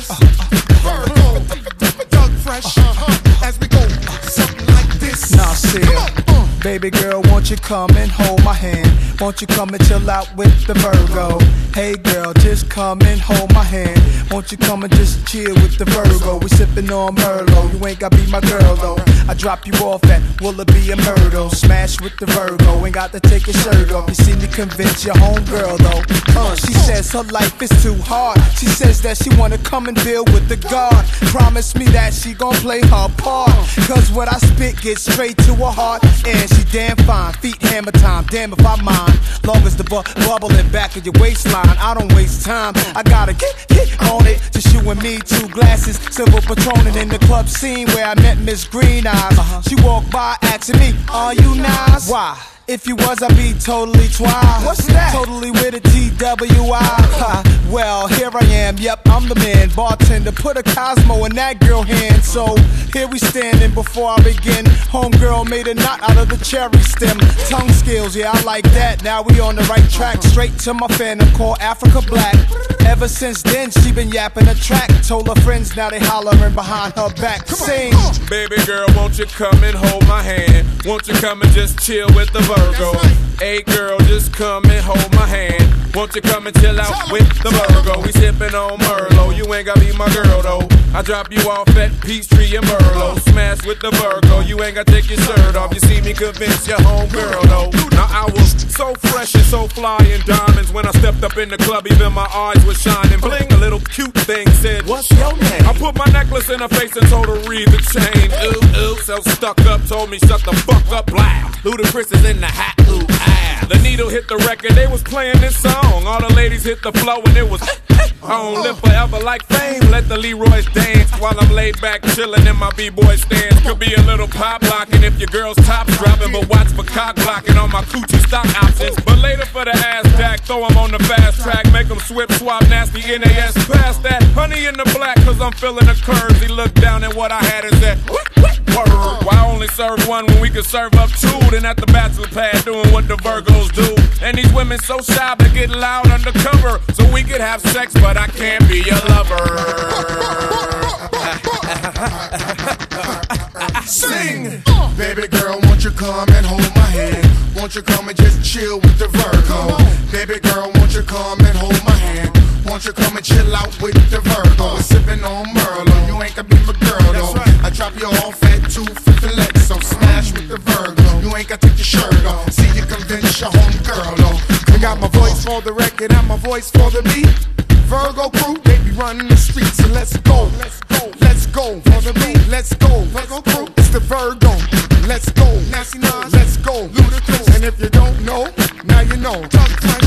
this. Virgo, Doug Fresh, as we go, something like this. Nah, see ya. Baby girl, won't you come and hold my hand? Won't you come and chill out with the Virgo? Hey girl, just come and hold my hand. Won't you come and just chill with the Virgo? We sippin' on Merlot, you ain't gotta be my girl though. I drop you off at Willoughby and Myrtle. Smash with the Virgo, ain't got to take your shirt off. You see me convince your homegirl though. She says her life is too hard. She says that she wanna come and build with the God. Promise me that she gon' play her part. Cause what I spit gets straight to her heart. And she damn fine, feet hammer time, damn if I mind. Long as the bubbling back of your waistline, I don't waste time. I gotta get on it, just you and me, 2 glasses, silver Patronin in the club scene where I met Miss Green Eyes. She walked by asking me, are you nice? Why? If you was, I'd be totally twice. What's that? Totally with a TWI. Well, here I am, yep, I'm the man. Bartender, put a Cosmo in that girl hand. So, here we standing before I begin. Homegirl made a knot out of the cherry stem. Tongue skills, yeah, I like that. Now we on the right track. Straight to my phantom called Africa Black. Ever since then, she been yapping a track. Told her friends, now they hollering behind her back. Sing. Baby girl, won't you come and hold my hand? Won't you come and just chill with the Virgo? Hey girl, just come and hold my hand. Won't you come and chill out with the Virgo? We sippin' on Merlot, you ain't gotta be my girl though. I drop you off at Peachtree and Merlot. Smash with the Virgo, you ain't gotta take your shirt off. You see me convince your homegirl though. Now I was so fresh and so fly in diamonds. When I stepped up in the club, even my eyes were shining. Bling, a little cute thing said, what's your name? I put my necklace in her face and told her read the chain. Ooh, ooh, so stuck up, told me shut the fuck up loud. Ludacris is in the hat, ooh, ah. The needle hit the record, they was playing this song. All the ladies hit the flow and it was I don't live forever like fame. Let the Leroy's dance while I'm laid back chillin' in my B-boy stance. Could be a little pop locking if your girl's top's dropping, but watch for cock blocking on my coochie stock options. But later for the ass jack, throw 'em on the fast track, make 'em swip, swap, nasty NAS. Past that, honey in the black, cause I'm feeling the curves. He looked down at what I had and said, word. Why only serve one when we could serve up 2? Then at the bachelor pad doing what the Virgos do. And these women so shy but get loud undercover, so we could have sex but I can't be your lover. Sing! Baby girl, won't you come and hold my hand? Won't you come and just chill with the Virgo? Baby girl, won't you come and hold my hand? Won't you come and chill out with the Virgo? We're sipping on Merlot, you ain't gonna be my girl though. I drop you off at 250 Lex, so smash with the Virgo. You ain't gotta take your shirt off. See you convince your homegirl though. I got my voice for the record and my voice for the beat. Virgo crew, they be running the streets, so let's go, let's go, for the beat, let's go, Virgo crew, it's the Virgo, let's go, let's go, Ludacris, and if you don't know, now you know.